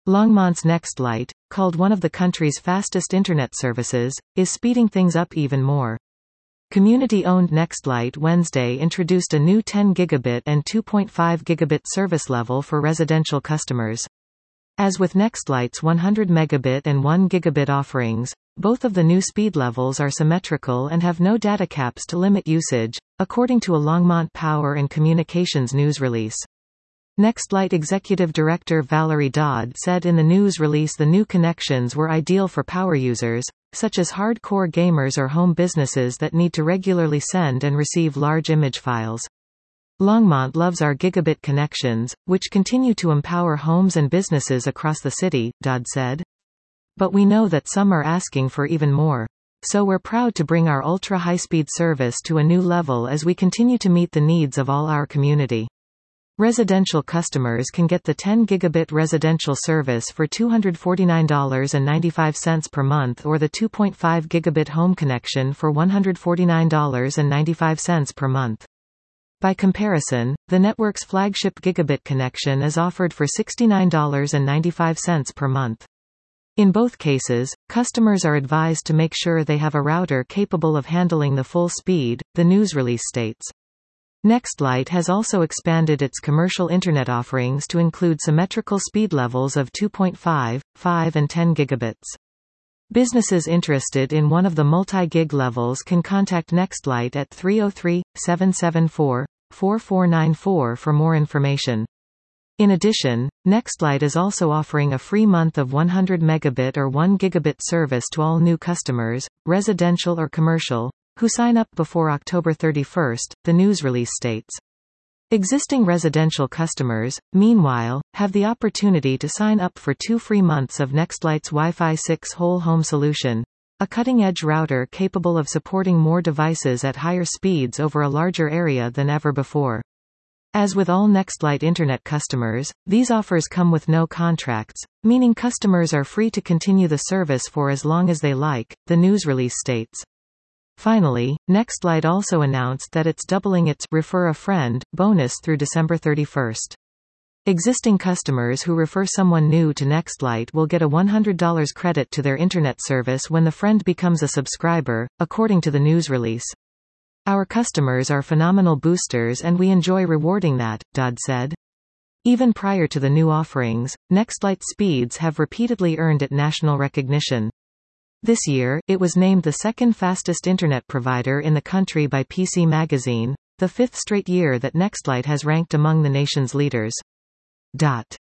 Longmont's Nextlight, called one of the country's fastest internet services, is speeding things up even more. Community-owned Nextlight Wednesday introduced a new 10 gigabit and 2.5 gigabit service level for residential customers. As with Nextlight's 100 megabit and 1 gigabit offerings, both of the new speed levels are symmetrical and have no data caps to limit usage, according to a Longmont Power and Communications news release. Nextlight Executive Director Valerie Dodd said in the news release the new connections were ideal for power users, such as hardcore gamers or home businesses that need to regularly send and receive large image files. Longmont loves our gigabit connections, which continue to empower homes and businesses across the city, Dodd said. But we know that some are asking for even more. So we're proud to bring our ultra-high-speed service to a new level as we continue to meet the needs of all our community. Residential customers can get the 10 gigabit residential service for $249.95 per month or the 2.5 gigabit home connection for $149.95 per month. By comparison, the network's flagship gigabit connection is offered for $69.95 per month. In both cases, customers are advised to make sure they have a router capable of handling the full speed, the news release states. Nextlight has also expanded its commercial internet offerings to include symmetrical speed levels of 2.5, 5 and 10 gigabits. Businesses interested in one of the multi-gig levels can contact Nextlight at 303-774-4494 for more information. In addition, Nextlight is also offering a free month of 100 megabit or 1 gigabit service to all new customers, residential or commercial, who sign up before October 31, the news release states. Existing residential customers, meanwhile, have the opportunity to sign up for 2 free months of Nextlight's Wi-Fi 6 whole home solution, a cutting-edge router capable of supporting more devices at higher speeds over a larger area than ever before. As with all Nextlight Internet customers, these offers come with no contracts, meaning customers are free to continue the service for as long as they like, the news release states. Finally, Nextlight also announced that it's doubling its Refer a Friend bonus through December 31. Existing customers who refer someone new to Nextlight will get a $100 credit to their internet service when the friend becomes a subscriber, according to the news release. Our customers are phenomenal boosters and we enjoy rewarding that, Dodd said. Even prior to the new offerings, Nextlight speeds have repeatedly earned it national recognition. This year, it was named the second fastest internet provider in the country by PC Magazine, the 5th straight year that Nextlight has ranked among the nation's leaders.